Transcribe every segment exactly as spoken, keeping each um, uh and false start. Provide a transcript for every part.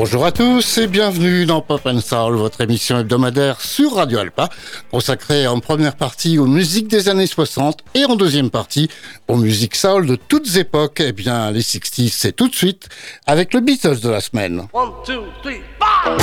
Bonjour à tous et bienvenue dans Pop and Soul, votre émission hebdomadaire sur Radio Alpa, consacrée en première partie aux musiques des années soixante et en deuxième partie aux musiques soul de toutes époques. Eh bien, les soixante, c'est tout de suite avec le Beatles de la semaine. One, two, three, four.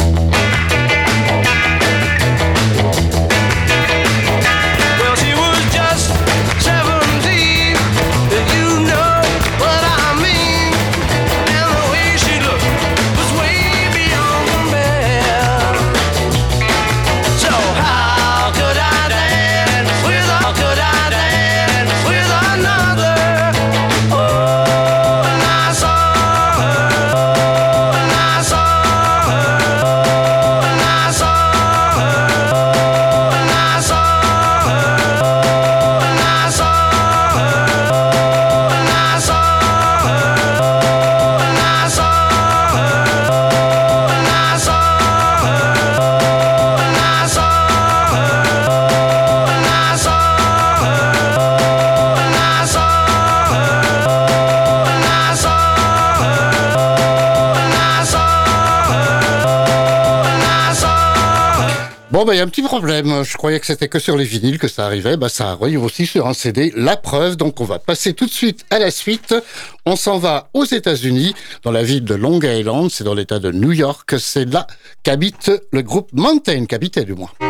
Bon, bah, il y a un petit problème. Je croyais que c'était que sur les vinyles que ça arrivait. Bah, ça arrive aussi sur un C D. La preuve. Donc, on va passer tout de suite à la suite. On s'en va aux États-Unis, dans la ville de Long Island. C'est dans l'État de New York. C'est là qu'habite le groupe Mountain, qu'habitait du moins.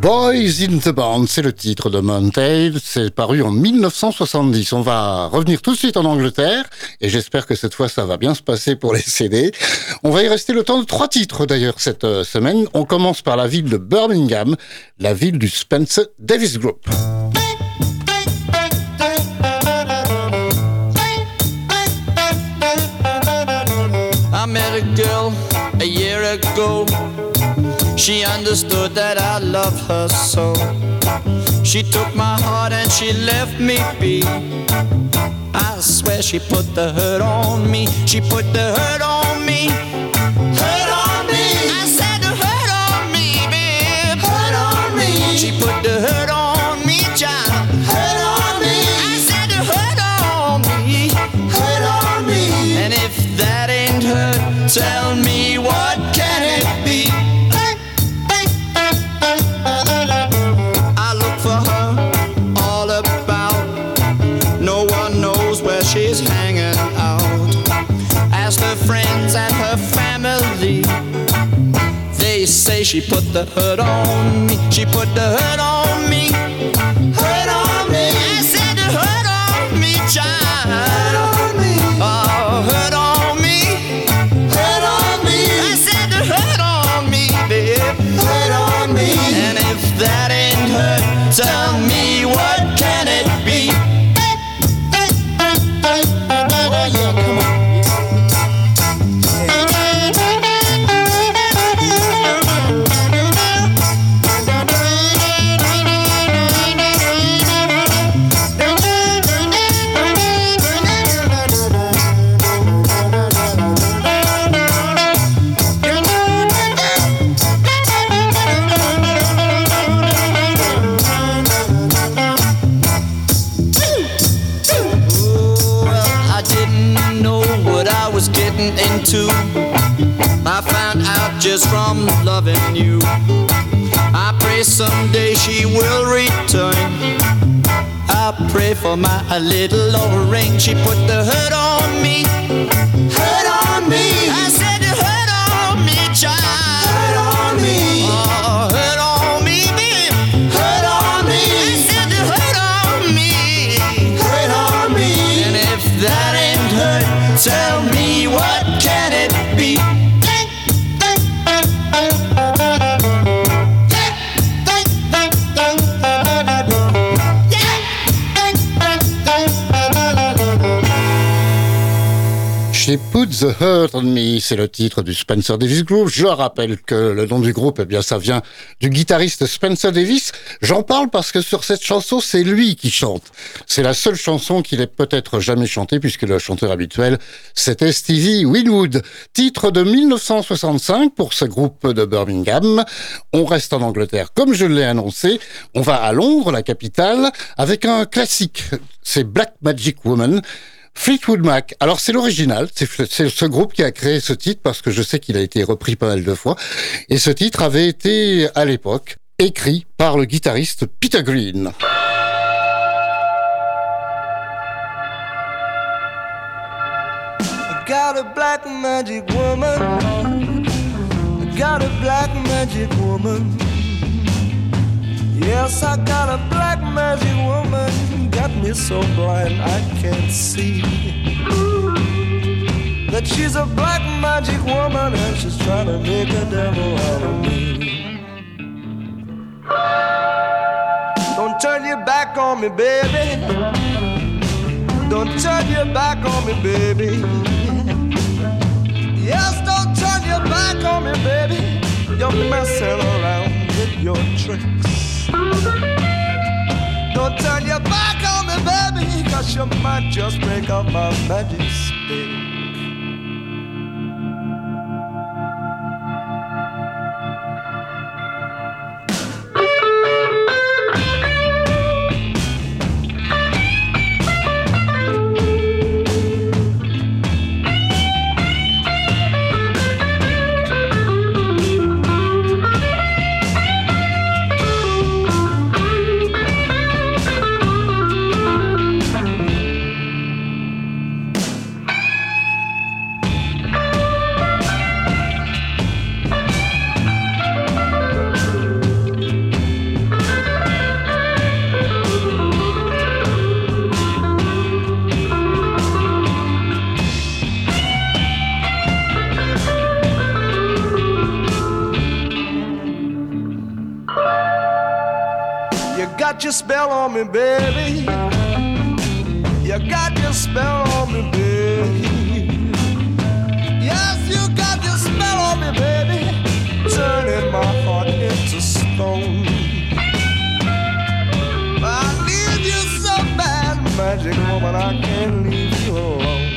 Boys in the Band, c'est le titre de Montail, c'est paru en mille neuf cent soixante-dix. On va revenir tout de suite en Angleterre, et j'espère que cette fois ça va bien se passer pour les C D. On va y rester le temps de trois titres d'ailleurs cette euh, semaine. On commence par la ville de Birmingham, la ville du Spencer Davis Group. I met a girl a year ago. She understood that I loved her so. She took my heart and she left me be. I swear she put the hurt on me. She put the hurt on me. Hurt on me. I said the hurt on me, babe. Hurt on me. She put the hurt on me, child. Hurt on me. I said the hurt on me. Hurt on me. And if that ain't hurt, tell me what can it be? She's hanging out. Asked her friends and her family. They say she put the hurt on me. She put the hurt on me. Hurt on me. I said the hurt on me, child. Hurt on me. Oh, hurt on me. Hurt on me. I said the hurt on me, babe. Hurt on me. And if that ain't hurt, tell me what can it be? Into. I found out just from loving you. I pray someday she will return. I pray for my little Lorraine. She put the hurt on me. Hurt on me. I said the hurt on me, child. Hurt on me. Oh, hurt on me, babe. Hurt on me. I said the hurt on me. Hurt on me. And if that ain't hurt, tell me what can it be? She Put the Hurt on Me, c'est le titre du Spencer Davis Group. Je rappelle que le nom du groupe, eh bien, ça vient du guitariste Spencer Davis. J'en parle parce que sur cette chanson, c'est lui qui chante. C'est la seule chanson qu'il ait peut-être jamais chantée, puisque le chanteur habituel, c'était Stevie Winwood. Titre de mille neuf cent soixante-cinq pour ce groupe de Birmingham. On reste en Angleterre, comme je l'ai annoncé. On va à Londres, la capitale, avec un classique. C'est Black Magic Woman. Fleetwood Mac. Alors c'est l'original, c'est, c'est ce groupe qui a créé ce titre parce que je sais qu'il a été repris pas mal de fois. Et ce titre avait été, à l'époque, écrit par le guitariste Peter Green. I got a black magic woman. I got a black magic woman. Yes, I got a black magic woman. Got me so blind I can't see that she's a black magic woman and she's trying to make a devil out of me. Don't turn your back on me, baby. Don't turn your back on me, baby. Yes, don't turn your back on me, baby. You're messing around with your tricks. Don't turn your back on me, baby, cause you might just break up my magic stick. got your spell on me, baby. You got your spell on me, baby. Yes, you got your spell on me, baby. Turning my heart into stone. I need you so bad, magic woman, I can't leave you alone.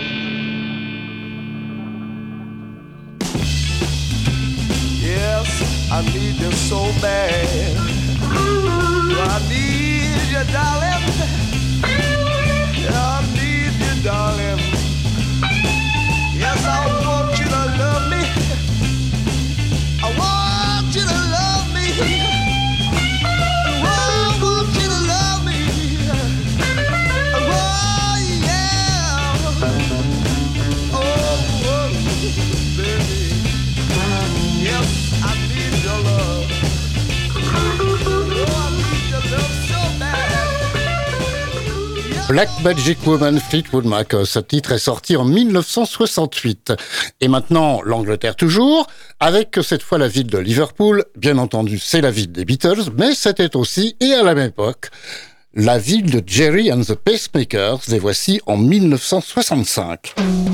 Yes, I need you so bad. I need you, darling. I need you, darling. Yes, I want you to love me. I want you to love me. I want you to love me. Oh, yeah. Oh, oh, baby. Yes, I need your love. Oh, I need your love so bad. Black Magic Woman, Fleetwood Mac, ce titre est sorti en dix-neuf cent soixante-huit. Et maintenant, l'Angleterre toujours, avec cette fois la ville de Liverpool. Bien entendu, c'est la ville des Beatles, mais c'était aussi, et à la même époque, la ville de Jerry and the Pacemakers. Les voici en dix-neuf cent soixante-cinq.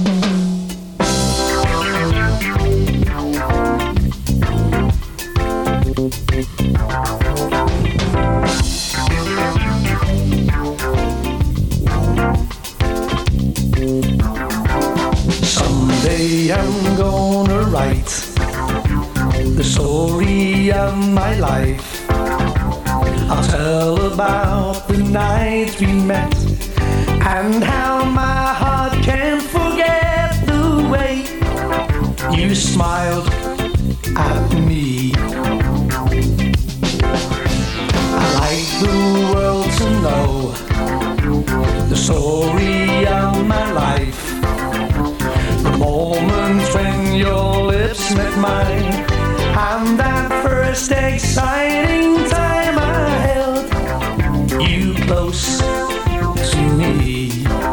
Someday I'm gonna write the story of my life. I'll tell about the night we met and how my heart can't forget the way you smiled at me. I'd like the world to know the story of my life. The moment when your lips met mine, and that first exciting time I held you close to me.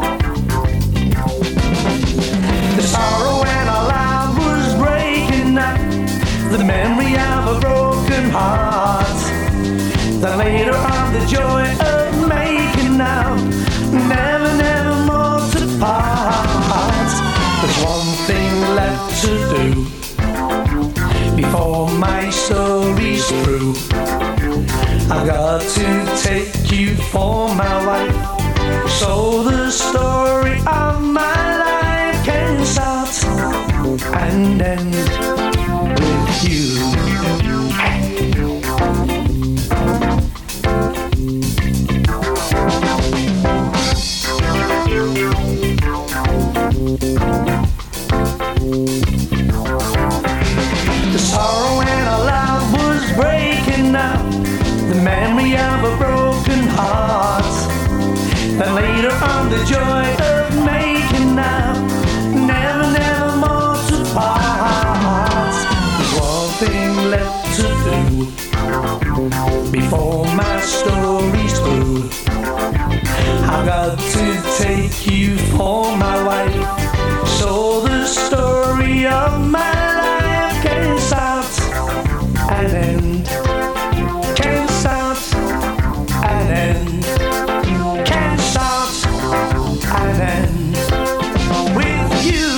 The sorrow when our love was breaking up, the memory of a broken heart, then later on the joy of making up, never, never more to part. There's one thing left to do before my story's through. I've got to take you for my wife, so the story of my life can start and end with you. The sorrow when our love was breaking up, the memory of a broken heart, then later on the joy of making up, never, never more to part. There's one thing left to do before my story's through. I've got to take you for my wife, so the story of my life can start and end, can start and end, can start and end with you.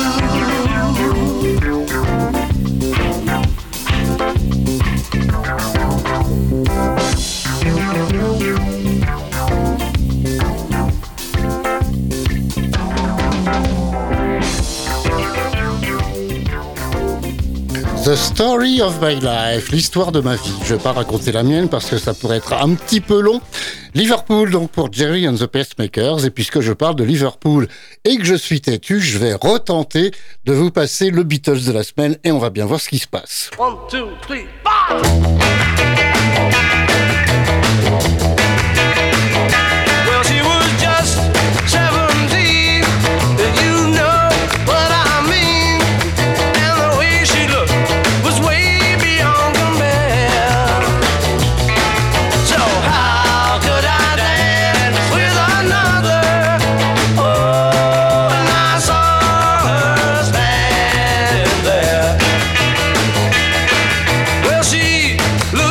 The Story of My Life, l'histoire de ma vie. Je vais pas raconter la mienne parce que ça pourrait être un petit peu long. Liverpool, donc pour Jerry and the Pacemakers. Et puisque je parle de Liverpool et que je suis têtu, je vais retenter de vous passer le Beatles de la semaine et on va bien voir ce qui se passe. One, two, three, five! Well, she was just seventeen, you know what I mean. And the way she looked was way beyond compare. So how could I dance with another? Oh, and I saw her standing there. Well, she looked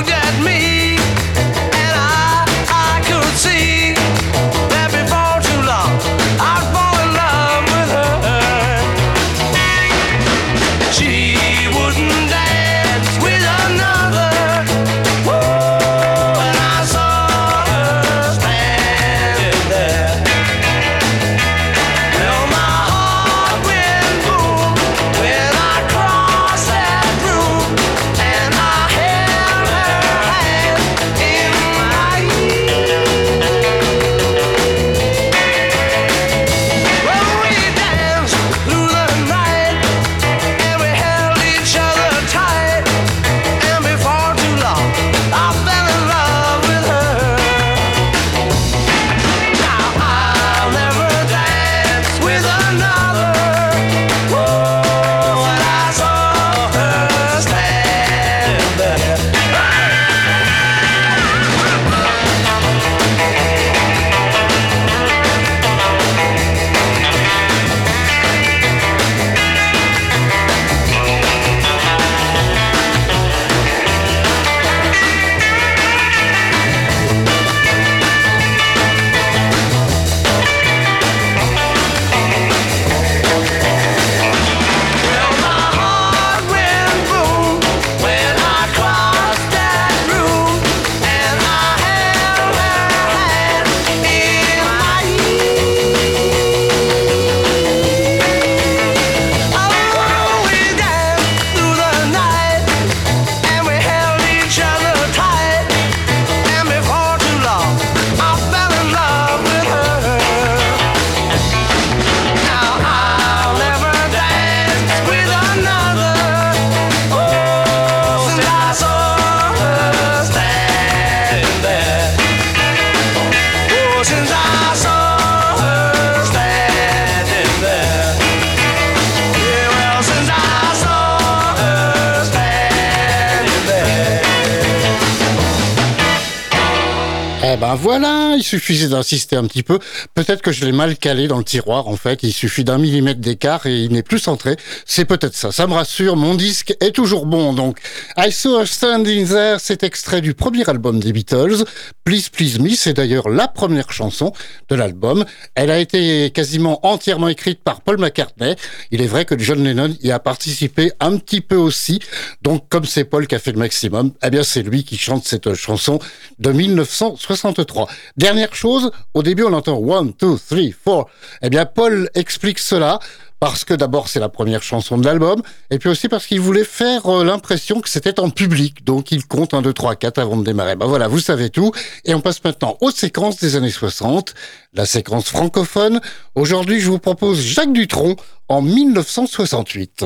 Eh ben voilà, il suffisait d'insister un petit peu. Peut-être que je l'ai mal calé dans le tiroir, en fait. Il suffit d'un millimètre d'écart et il n'est plus centré. C'est peut-être ça. Ça me rassure, mon disque est toujours bon. Donc, I Saw Her Standing There, c'est extrait du premier album des Beatles. Please Please Me, c'est d'ailleurs la première chanson de l'album. Elle a été quasiment entièrement écrite par Paul McCartney. Il est vrai que John Lennon y a participé un petit peu aussi. Donc, comme c'est Paul qui a fait le maximum, eh bien, c'est lui qui chante cette chanson de mille neuf cent soixante-trois. Dernière chose, au début on entend one, two, three, four. Eh bien Paul explique cela parce que d'abord c'est la première chanson de l'album et puis aussi parce qu'il voulait faire euh, l'impression que c'était en public. Donc il compte un, deux, trois, quatre avant de démarrer. Ben voilà, vous savez tout. Et on passe maintenant aux séquences des années soixante, la séquence francophone. Aujourd'hui je vous propose Jacques Dutronc en mille neuf cent soixante-huit.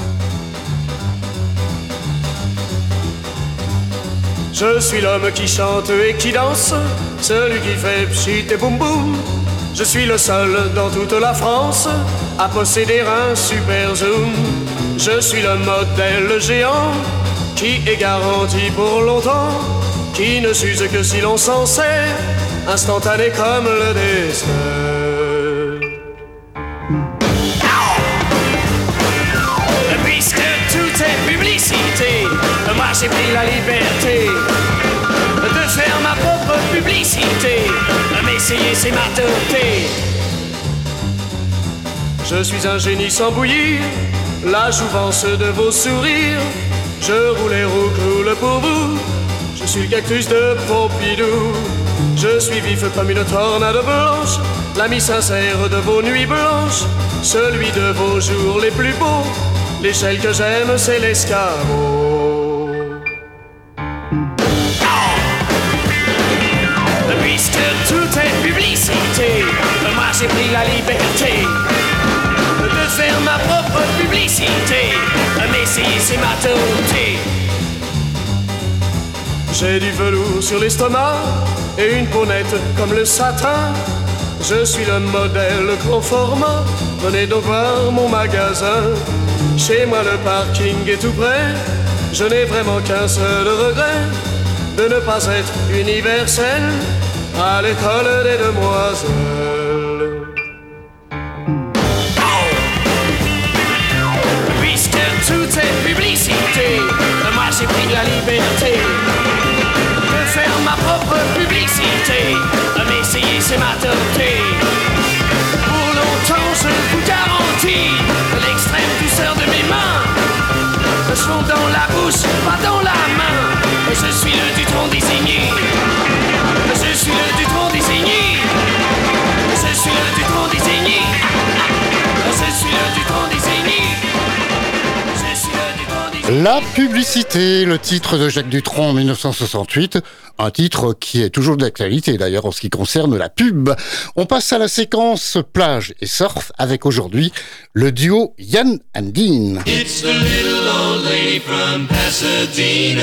Je suis l'homme qui chante et qui danse, celui qui fait pchit et boum boum. Je suis le seul dans toute la France à posséder un super zoom. Je suis le modèle géant qui est garanti pour longtemps, qui ne s'use que si l'on s'en sert, instantané comme le destin. Puisque tout est publicité, moi j'ai pris la liberté de faire ma propre publicité. M'essayer c'est ma tauté. Je suis un génie sans bouillir, la jouvence de vos sourires. Je roule et roucoule pour vous, je suis le cactus de Pompidou. Je suis vif comme une tornade blanche, l'ami sincère de vos nuits blanches, celui de vos jours les plus beaux. L'échelle que j'aime, c'est l'escabeau. Puisque tout est publicité, moi j'ai pris la liberté de faire ma propre publicité. M'essayer, c'est ma tauté. J'ai du velours sur l'estomac et une peau nette comme le satin. Je suis le modèle grand format, venez donc voir mon magasin. Chez moi le parking est tout près, je n'ai vraiment qu'un seul regret, de ne pas être universel à l'école des demoiselles. Puisque tout est publicité, moi j'ai pris la liberté de faire ma propre publicité. M'essayer c'est ma tauté. Pour longtemps je vous garantis l'extrême douceur de mes mains. Je fond dans la bouche, pas dans la main. Je suis le Dutronc désigné. Je suis le Dutronc désigné. Je suis le Dutronc désigné. Je suis le Dutronc désigné. Je suis le Dutronc désigné. La publicité, le titre de Jacques Dutronc en mille neuf cent soixante-huit, un titre qui est toujours d'actualité d'ailleurs en ce qui concerne la pub. On passe à la séquence plage et surf avec aujourd'hui le duo Yann and Dean. It's the little old lady from Pasadena.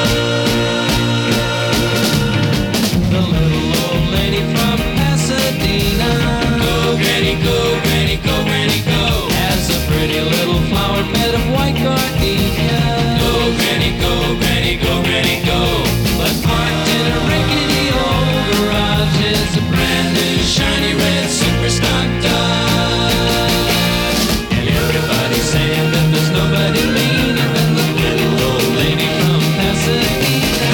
The little old lady from Pasadena. Go, granny, go, granny, go, granny, go. Has a pretty little flower bed of white gardenia. Go, granny, go, granny, go, granny, go. But parked in a rickety old garage is a brand new shiny red super stock Dodge. And everybody's saying that there's nobody meaner than the little old lady from Pasadena.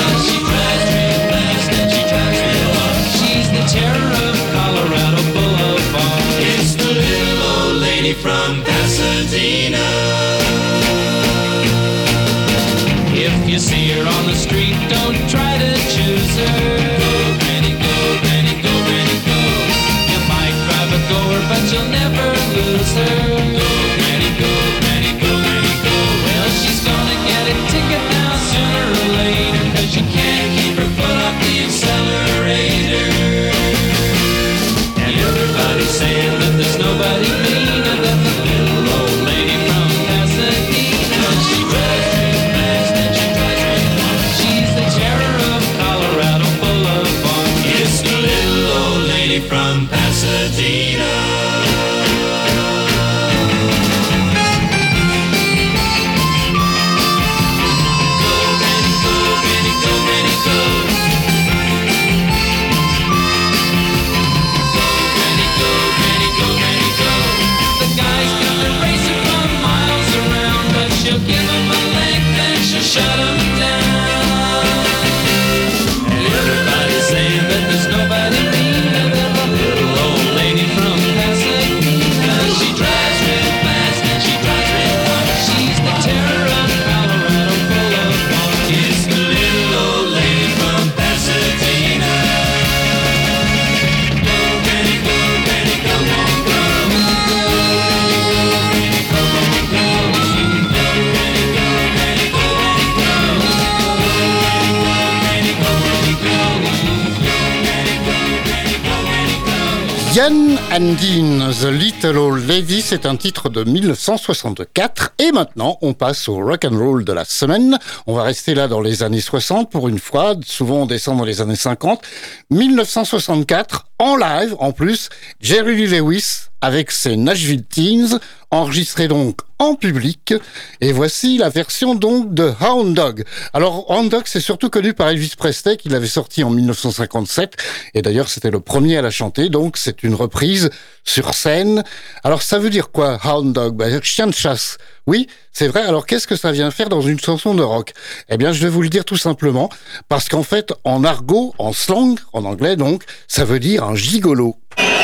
Diane and Dean, The Little Old Lady, c'est un titre de dix-neuf cent soixante-quatre. Et maintenant, on passe au rock and roll de la semaine. On va rester là dans les années soixante pour une fois. Souvent, on descend dans les années cinquante. dix-neuf cent soixante-quatre, en live, en plus, Jerry Lee Lewis avec ses Nashville Teens, enregistré donc en public. Et voici la version donc de Hound Dog. Alors, Hound Dog, c'est surtout connu par Elvis Presley, qui l'avait sorti en dix-neuf cent cinquante-sept. Et d'ailleurs, c'était le premier à la chanter. Donc, c'est une reprise sur scène. Alors, ça veut dire quoi, Hound Dog? Ben, chien de chasse. Oui, c'est vrai. Alors, qu'est-ce que ça vient faire dans une chanson de rock? Eh bien, je vais vous le dire tout simplement. Parce qu'en fait, en argot, en slang, en anglais donc, ça veut dire un gigolo.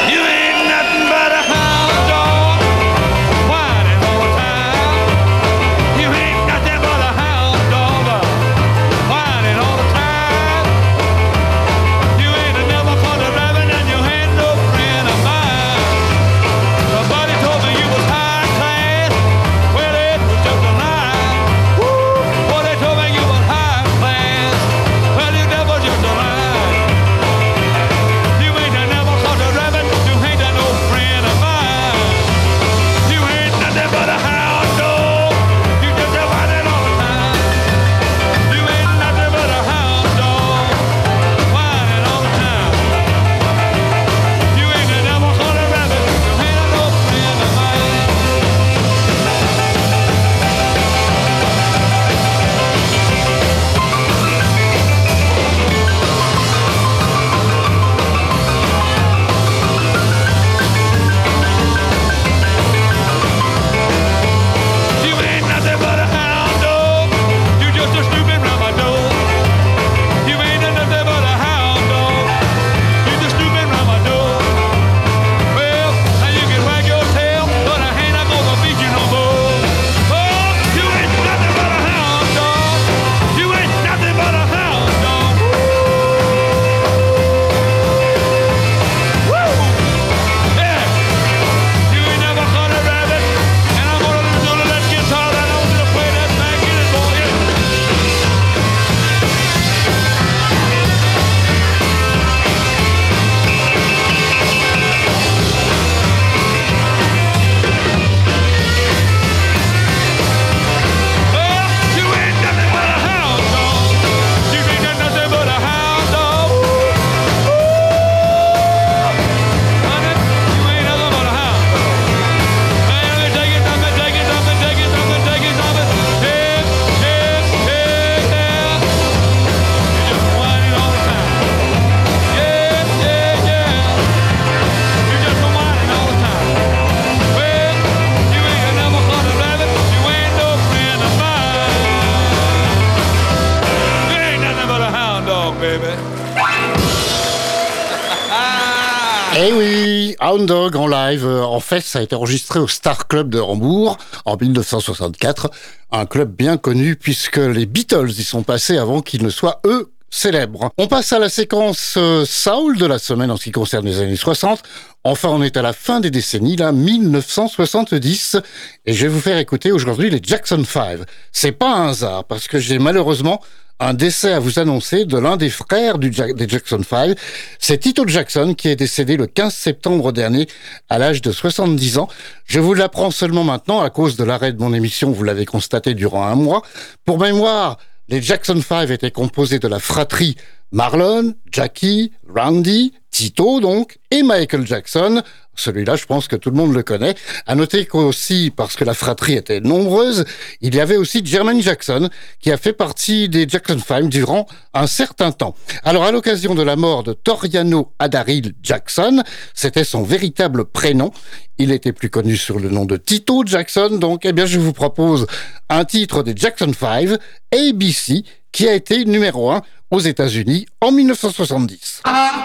Eh oui, Hound Dog en live. En fait, ça a été enregistré au Star Club de Hambourg en dix-neuf cent soixante-quatre. Un club bien connu puisque les Beatles y sont passés avant qu'ils ne soient, eux, célèbres. On passe à la séquence euh, Soul de la semaine en ce qui concerne les années soixante. Enfin, on est à la fin des décennies, là, dix-neuf cent soixante-dix. Et je vais vous faire écouter aujourd'hui les Jackson five. C'est pas un hasard parce que j'ai malheureusement un décès à vous annoncer de l'un des frères du Jack- des Jackson five. C'est Tito Jackson qui est décédé le quinze septembre dernier à l'âge de soixante-dix ans. Je vous l'apprends seulement maintenant à cause de l'arrêt de mon émission, vous l'avez constaté durant un mois. Pour mémoire, les Jackson five étaient composés de la fratrie Marlon, Jackie, Randy, Tito donc, et Michael Jackson. Celui-là, je pense que tout le monde le connaît. À noter qu'aussi, parce que la fratrie était nombreuse, il y avait aussi Jermaine Jackson, qui a fait partie des Jackson five durant un certain temps. Alors, à l'occasion de la mort de Toriano Adaryl Jackson, c'était son véritable prénom. Il était plus connu sur le nom de Tito Jackson. Donc, eh bien, je vous propose un titre des Jackson five, A B C, qui a été numéro un aux États-Unis en dix-neuf cent soixante-dix.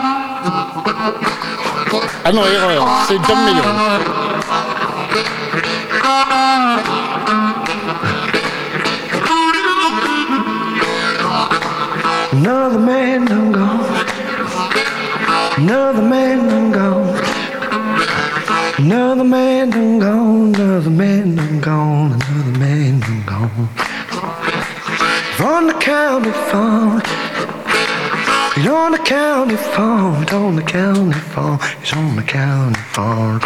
Ah non, erreur, c'est John Mayer. Another man done gone. Another man done gone. Another man done gone. Another man done gone. Another man done gone. From the county farm, he He's on the county farm, he's on the county farm, he's on the county farm.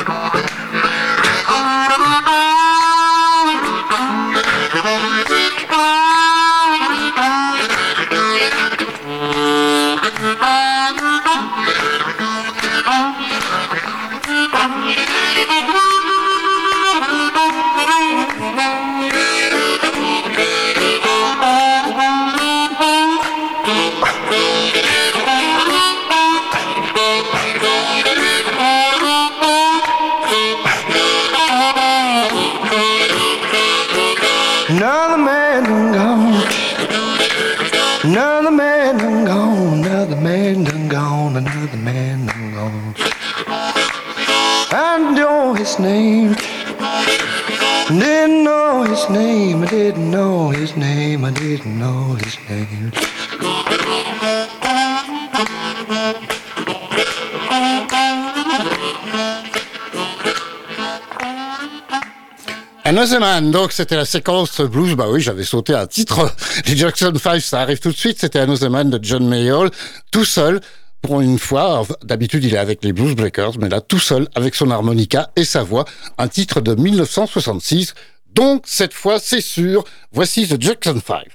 Another man done gone, another man done gone, another man done gone, another man done gone. I know his name, didn't know his name, I didn't know his name, I didn't know his name. Another Man, donc c'était la séquence blues. Bah oui, j'avais sauté un titre. Les Jackson five, ça arrive tout de suite. C'était Another Man de John Mayall, tout seul. Pour une fois, d'habitude il est avec les Blues Breakers, mais là tout seul avec son harmonica et sa voix. Un titre de dix-neuf cent soixante-six. Donc cette fois, c'est sûr. Voici The Jackson five.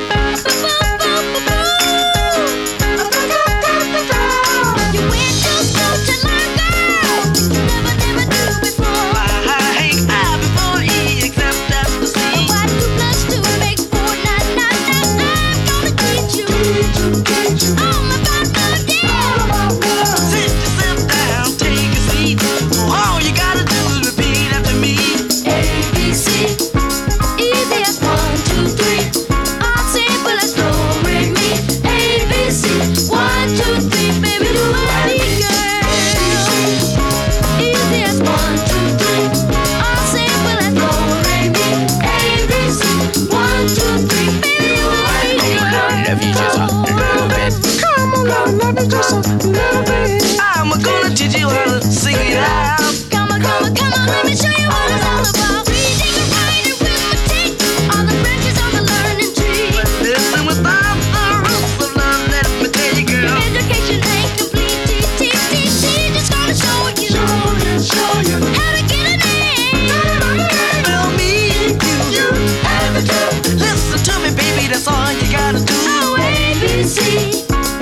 I'm gonna teach you how to sing it out. Come on, come on, come on, let me show you what it's all about. Reading and writing arithmetic, all the branches on the learning tree. But listen without the roots of love, let me tell you, girl. Education ain't complete, T, T, T, T, just gonna show you, show you, show you how to get an A. Well, me, you, you, and the two. Listen to me, baby, that's all you gotta do. Oh, A, B, C.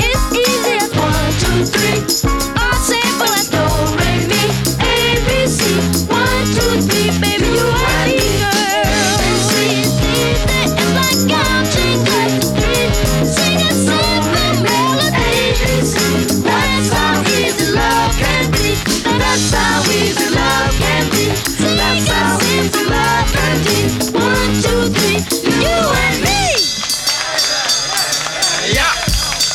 All simple as do, re, mi, A, B, C. One, two, three, baby, you are the girl. C is easy, it's like counting to three. Sing a simple melody. A, B, C. That's how easy love can be. That's how easy love can be. That's how easy love can be. One, two, three, you and me. Yeah.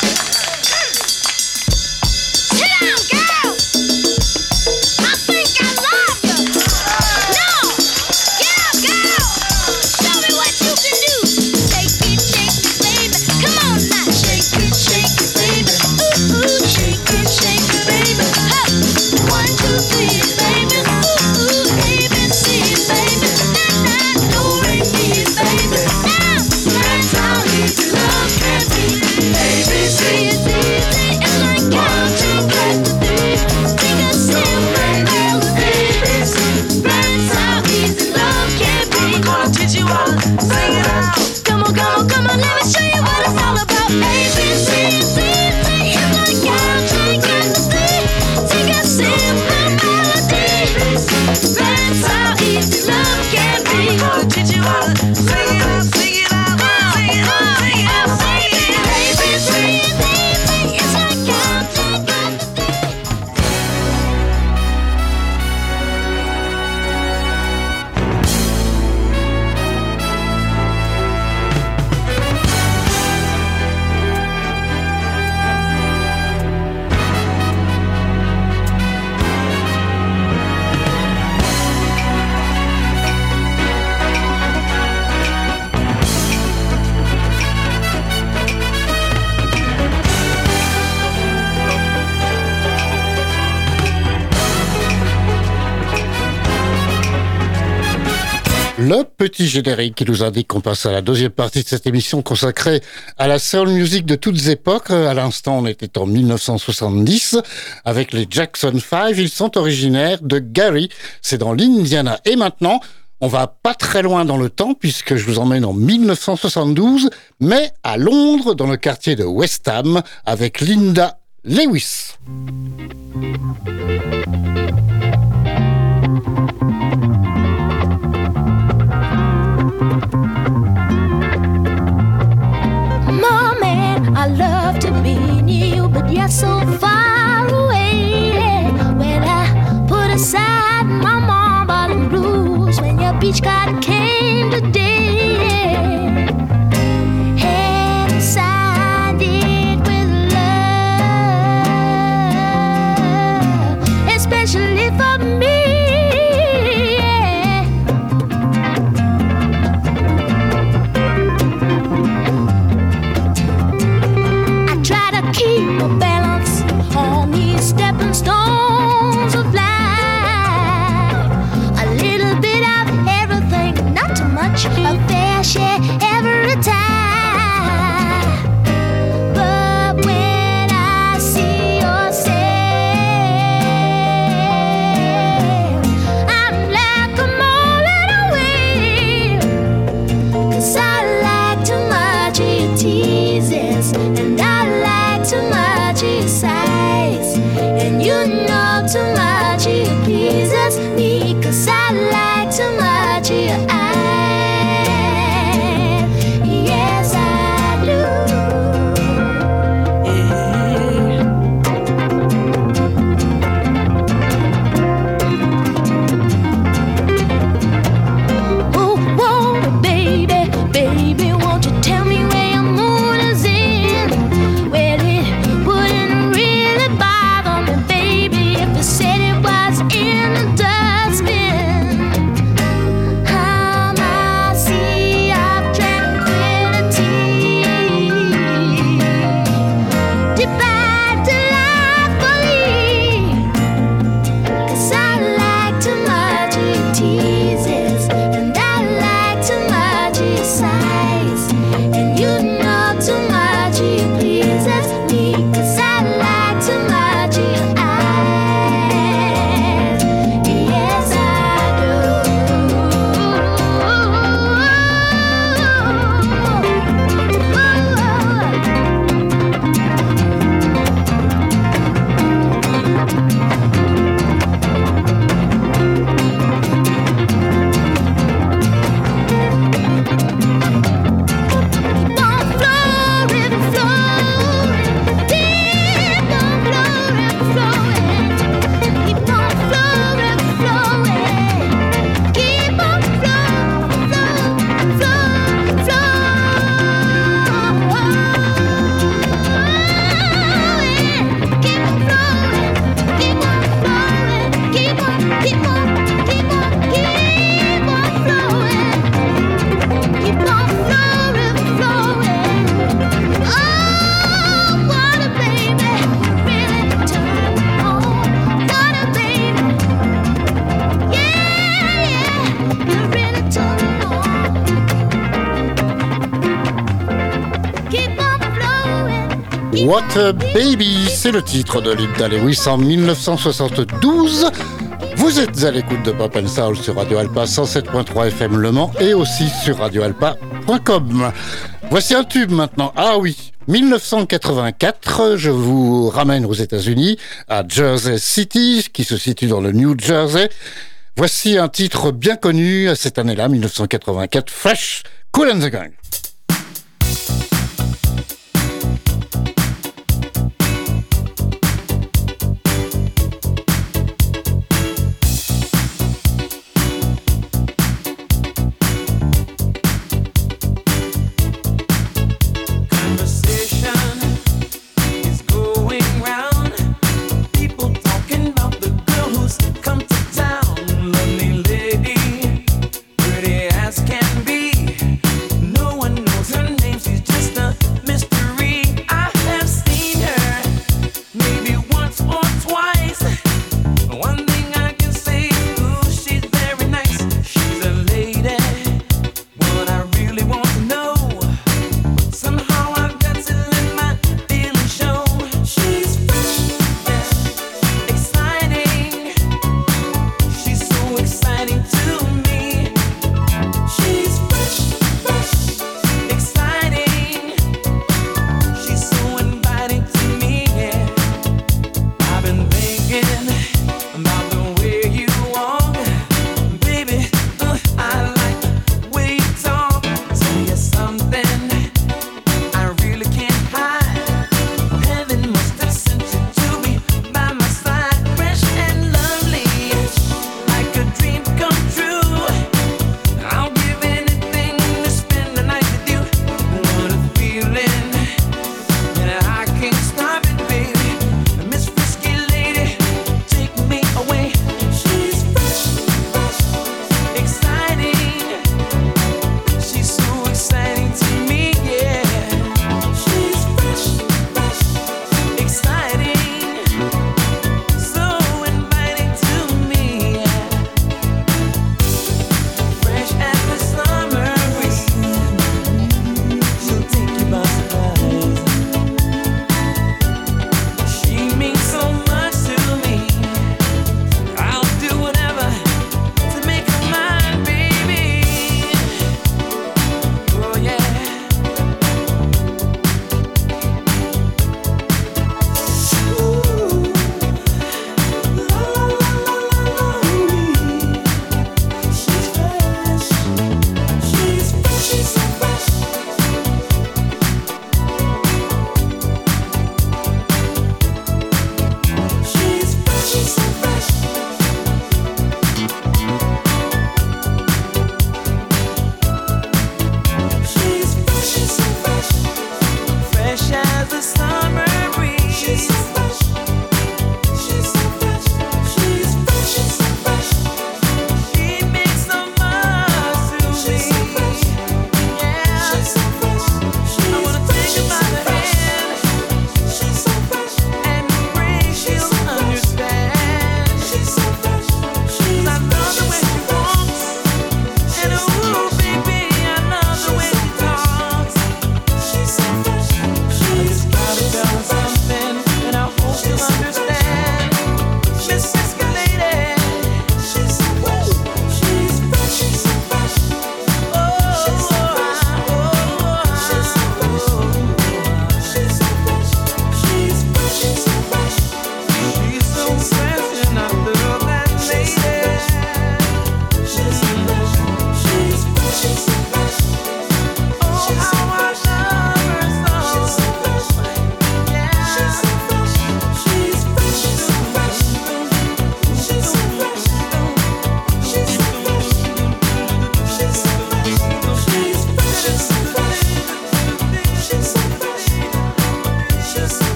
Le petit générique qui nous indique qu'on passe à la deuxième partie de cette émission consacrée à la soul music de toutes époques. À l'instant, on était en mille neuf cent soixante-dix avec les Jackson five. Ils sont originaires de Gary, c'est dans l'Indiana. Et maintenant, on va pas très loin dans le temps puisque je vous emmène en mille neuf cent soixante-douze, mais à Londres, dans le quartier de West Ham, avec Linda Lewis. I love to be near you, but you're so far away. When I put aside my marble and blues, when your beach garden came today, and signed it with love, especially for me. Keep a balance on these stepping stones of life. A little bit of everything, not too much, a fair share every time. But when I see yourself, I'm like a mullet away. 'Cause I like too much, it teases, and I like too much it sighs, and you know too much it pleases me, 'cause I like too much your eyes. Yes, I do. Yeah. Oh, whoa, baby, baby, won't you tell me where your moon is in? Well, it wouldn't really bother me, baby, if you said it was in the dustbin. I'm a sea of tranquility, divide delightfully, 'cause I like too much it teases, and I like too much it sighs, and you know too much it pleases me, 'cause I like too much your eyes. Yes, I do. Keep on flowing, flowing, keep on flowing, flowing, keep on flowing, flowing, keep on flowing, flowing, flowing, keep on flowing, keep on flowing, keep on, keep on, keep on, keep on flowing. Keep on flowing, flowing. Oh, what a baby, really turn me on. What a baby, yeah, yeah, you really turn me on. Keep on flowing. keep What a Baby, c'est le titre de Linda Lewis en mille neuf cent soixante-douze. Vous êtes à l'écoute de Pop and Soul sur Radio Alpa cent sept point trois F M Le Mans et aussi sur radio alpa point com. Voici un tube maintenant. Ah oui, mille neuf cent quatre-vingt-quatre, je vous ramène aux États-Unis, à Jersey City, qui se situe dans le New Jersey. Voici un titre bien connu à cette année-là, mille neuf cent quatre-vingt-quatre, Fresh, Kool and the Gang. Conversation is going round. People talking about the girl who's come to town. Lovely lady, pretty as can be. No one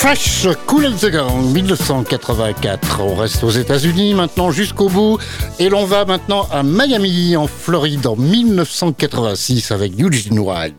Fresh, Cool and the Gang, dix-neuf cent quatre-vingt-quatre. On reste aux États-Unis maintenant jusqu'au bout et l'on va maintenant à Miami, en Floride, en dix-neuf cent quatre-vingt-six avec Eugene Wilde.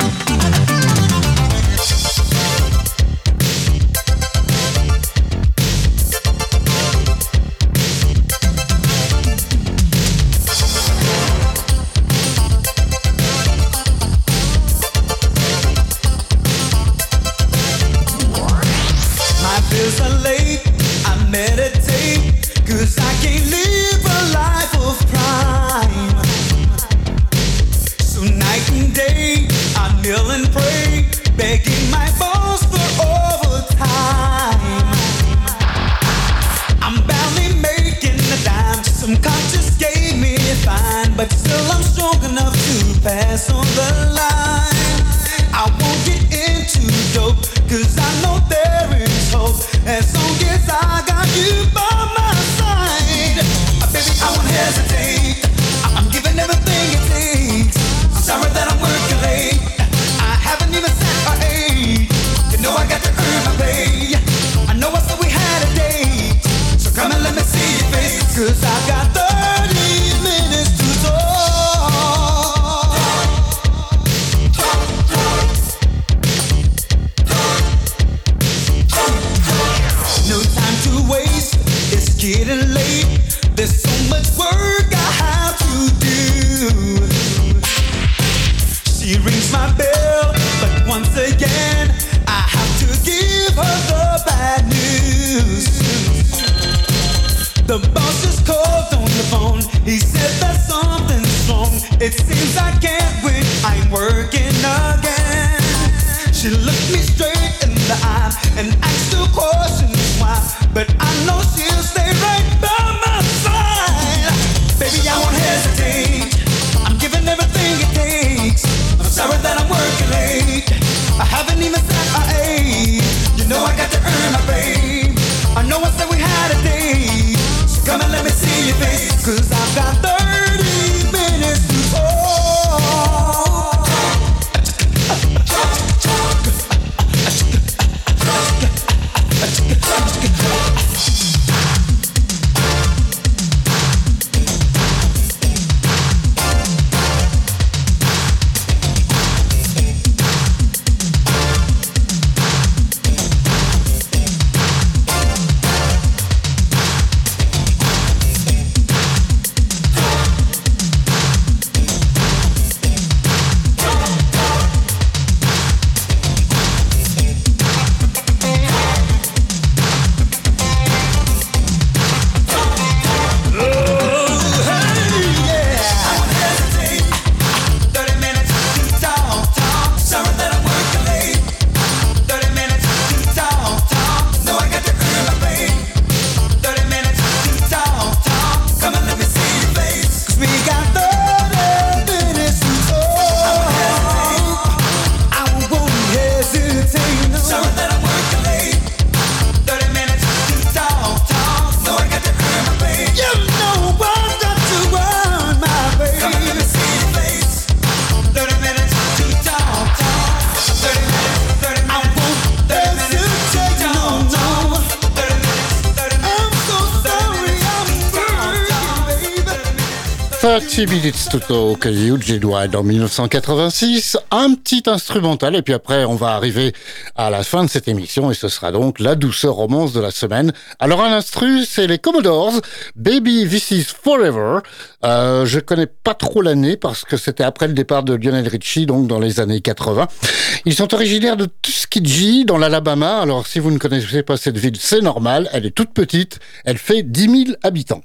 But still I'm strong enough to pass on the line. I won't get into dope, cause I know there is hope. As long as I got you by my side, uh, baby, I won't hesitate. I- I'm giving everything it takes. I'm sorry that I'm working late. I haven't even sat or ate. You know I got to earn my pay. I know I said we had a date, so come and let me see your face. Cause I got thirty minutes to getting late, there's so much work I have to do. She rings my bell, but once again I have to give her the bad news. The boss just called on the phone. He said that something's wrong. It seems I can't win, I'm working again. She looked me straight in the eye and asked the question why, but I know she'll stay right by my side. Baby, I won't hesitate. I'm giving everything it takes. I'm sorry that I'm working late. I haven't even sat or ate. You know I got to earn my pay. I know I said we had a date, so come and let me see your face. Cause I've got thirty minutes to talk. thirty minutes to Talk, Eugene Wilde en dix-neuf cent quatre-vingt-six, un petit instrumental et puis après on va arriver à la fin de cette émission et ce sera donc la douceur romance de la semaine. Alors un instru, c'est les Commodores, Baby This Is Forever. Euh, je connais pas trop l'année parce que c'était après le départ de Lionel Richie, donc dans les années quatre-vingts. Ils sont originaires de Tuskegee dans l'Alabama. Alors si vous ne connaissez pas cette ville, c'est normal, elle est toute petite, elle fait dix mille habitants.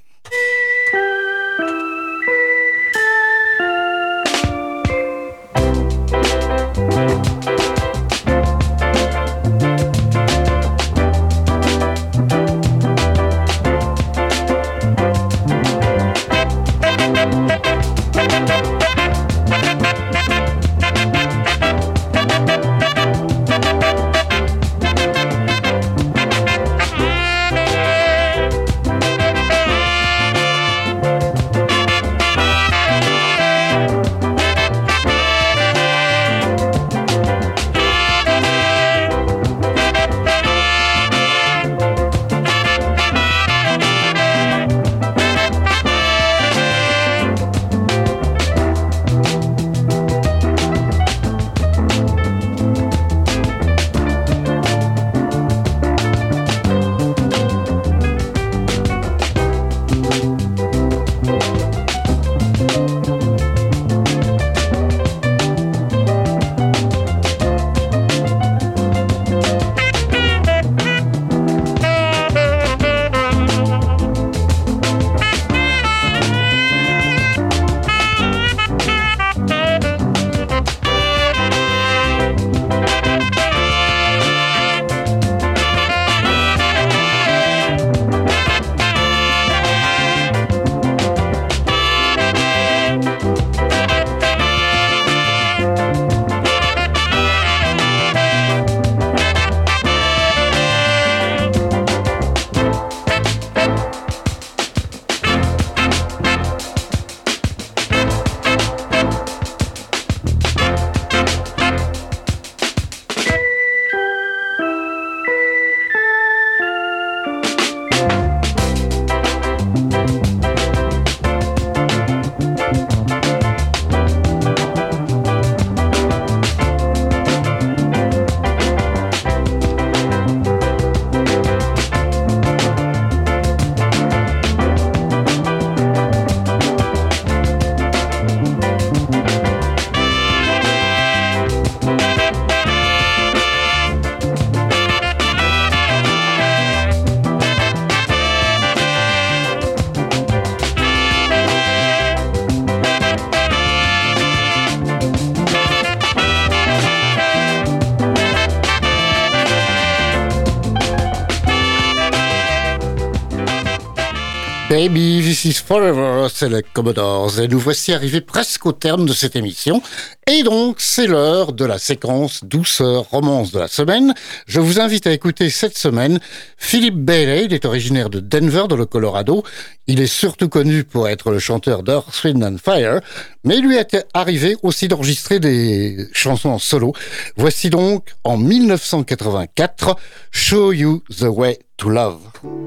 Baby, This is Forever, c'est les Commodores. Et nous voici arrivés presque au terme de cette émission. Et donc, c'est l'heure de la séquence douceur romance de la semaine. Je vous invite à écouter cette semaine Philip Bailey. Il est originaire de Denver, dans le Colorado. Il est surtout connu pour être le chanteur d'Earth, Wind and Fire. Mais il lui est arrivé aussi d'enregistrer des chansons en solo. Voici donc, en dix-neuf cent quatre-vingt-quatre, Show You the Way to Love.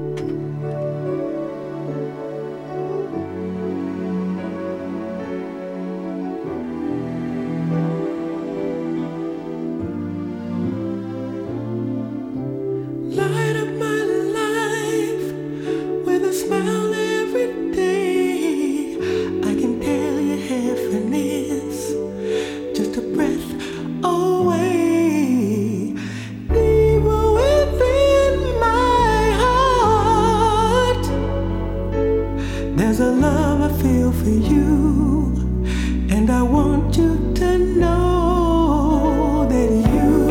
Light up my life with a smile every day. I can tell your happiness just a breath away. Deeper within my heart, there's a love I feel for you, and I want you to know that you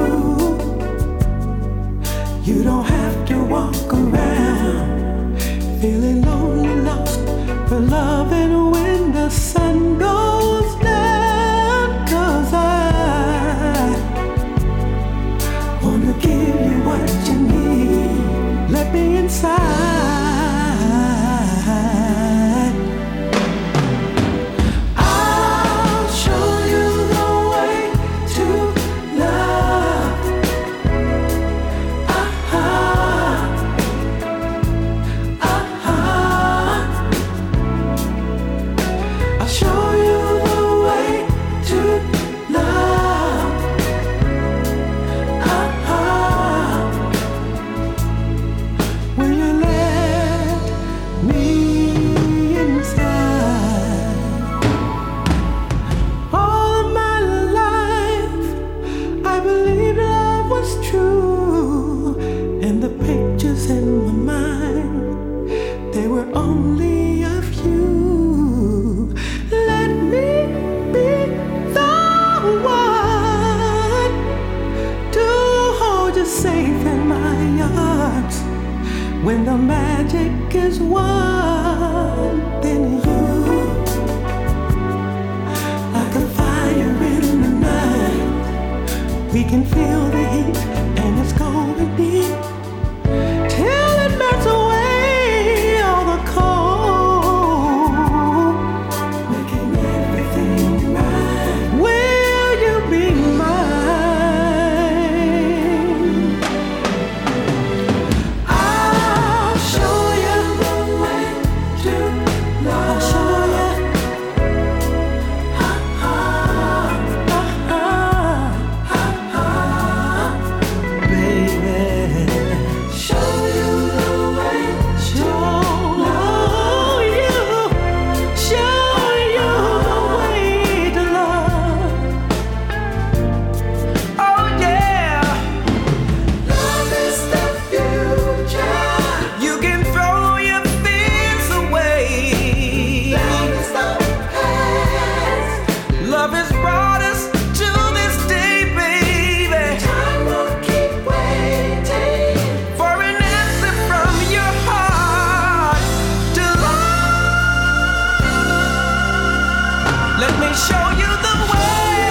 You don't have to walk around feeling lonely, lost for loving when the sun goes down. 'Cause I wanna give you what you need. Let me inside. I'll show you the way to love. I'll show you the way to love. Will you let me inside? All of my life I believed love was true, and the pictures in my mind, they were only of you. Let me be the one to hold you safe in my arms. When the magic is one, then you, like a fire in the night, we can feel the heat and it's going deep till it melts away all the cold, making everything right. Will you be mine? I'll show you the way to love. I'll show you. Ha ha ha ha ha, baby. Show you the way to love. You, show you the way to love. Oh yeah. Love is the future. You can throw your fears away. Love is the past. Love has brought us to this day, baby. Time will keep waiting for an answer from your heart to love. Let me show you the way,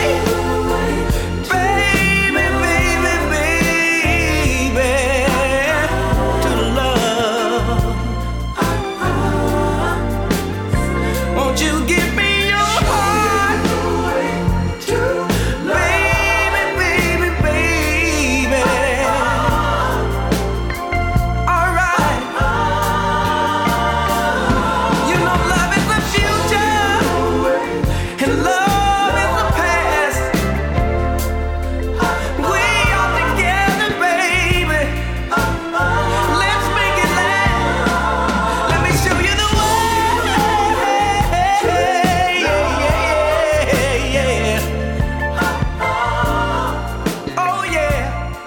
baby, baby, baby, to love. Won't you give me your heart, baby, baby, baby? All right. You know love is the future, and love is the past. We are together, baby. Let's make it last. Let me show you the way. Yeah, yeah, yeah. Oh yeah.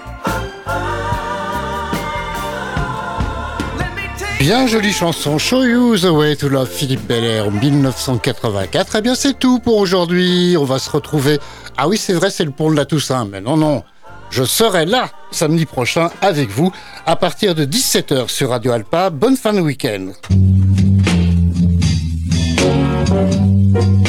Let me take Bien jolie chanson, Show You the Way to Love, Philippe Bailey en dix-neuf cent quatre-vingt-quatre. Eh bien, c'est tout pour aujourd'hui. On va se retrouver. Ah oui, c'est vrai, c'est le pont de la Toussaint. Mais non, non. Je serai là samedi prochain avec vous à partir de dix-sept heures sur Radio Alpa. Bonne fin de week-end. Thank you.